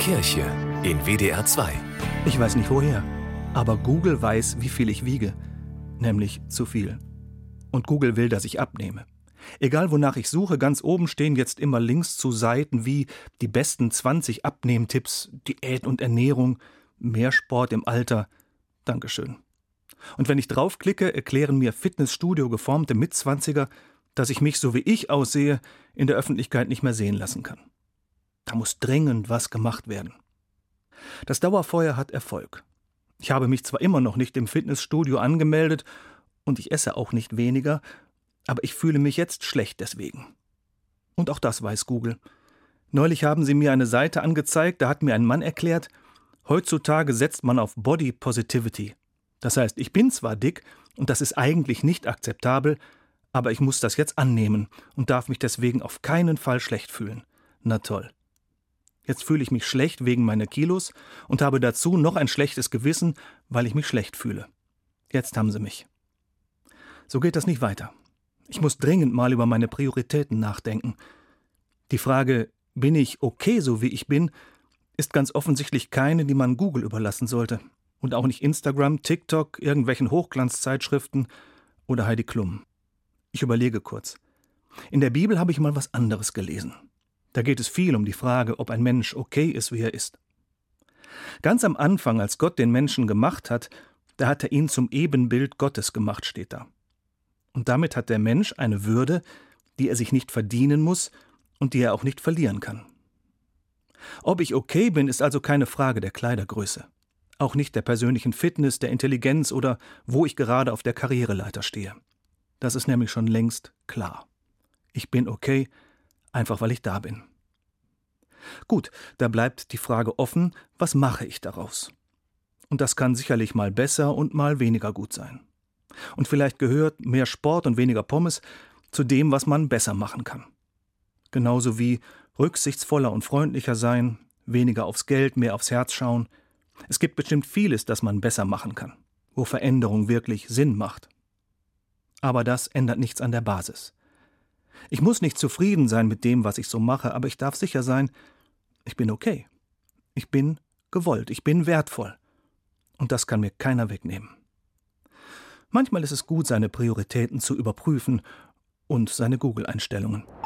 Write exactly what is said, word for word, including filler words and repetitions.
Kirche in W D R zwei. Ich weiß nicht woher, aber Google weiß, wie viel ich wiege. Nämlich zu viel. Und Google will, dass ich abnehme. Egal wonach ich suche, ganz oben stehen jetzt immer Links zu Seiten wie die besten zwanzig Abnehmtipps, Diät und Ernährung, mehr Sport im Alter. Dankeschön. Und wenn ich draufklicke, erklären mir Fitnessstudio geformte Mitzwanziger, dass ich mich, so wie ich aussehe, in der Öffentlichkeit nicht mehr sehen lassen kann. Da muss dringend was gemacht werden. Das Dauerfeuer hat Erfolg. Ich habe mich zwar immer noch nicht im Fitnessstudio angemeldet und ich esse auch nicht weniger, aber ich fühle mich jetzt schlecht deswegen. Und auch das weiß Google. Neulich haben sie mir eine Seite angezeigt, da hat mir ein Mann erklärt, heutzutage setzt man auf Body Positivity. Das heißt, ich bin zwar dick und das ist eigentlich nicht akzeptabel, aber ich muss das jetzt annehmen und darf mich deswegen auf keinen Fall schlecht fühlen. Na toll. Jetzt fühle ich mich schlecht wegen meiner Kilos und habe dazu noch ein schlechtes Gewissen, weil ich mich schlecht fühle. Jetzt haben sie mich. So geht das nicht weiter. Ich muss dringend mal über meine Prioritäten nachdenken. Die Frage, bin ich okay, so wie ich bin, ist ganz offensichtlich keine, die man Google überlassen sollte. Und auch nicht Instagram, TikTok, irgendwelchen Hochglanzzeitschriften oder Heidi Klum. Ich überlege kurz. In der Bibel habe ich mal was anderes gelesen. Da geht es viel um die Frage, ob ein Mensch okay ist, wie er ist. Ganz am Anfang, als Gott den Menschen gemacht hat, da hat er ihn zum Ebenbild Gottes gemacht, steht da. Und damit hat der Mensch eine Würde, die er sich nicht verdienen muss und die er auch nicht verlieren kann. Ob ich okay bin, ist also keine Frage der Kleidergröße. Auch nicht der persönlichen Fitness, der Intelligenz oder wo ich gerade auf der Karriereleiter stehe. Das ist nämlich schon längst klar. Ich bin okay, einfach weil ich da bin. Gut, da bleibt die Frage offen, was mache ich daraus? Und das kann sicherlich mal besser und mal weniger gut sein. Und vielleicht gehört mehr Sport und weniger Pommes zu dem, was man besser machen kann. Genauso wie rücksichtsvoller und freundlicher sein, weniger aufs Geld, mehr aufs Herz schauen. Es gibt bestimmt vieles, das man besser machen kann, wo Veränderung wirklich Sinn macht. Aber das ändert nichts an der Basis. Ich muss nicht zufrieden sein mit dem, was ich so mache, aber ich darf sicher sein, ich bin okay. Ich bin gewollt, ich bin wertvoll. Und das kann mir keiner wegnehmen. Manchmal ist es gut, seine Prioritäten zu überprüfen und seine Google-Einstellungen.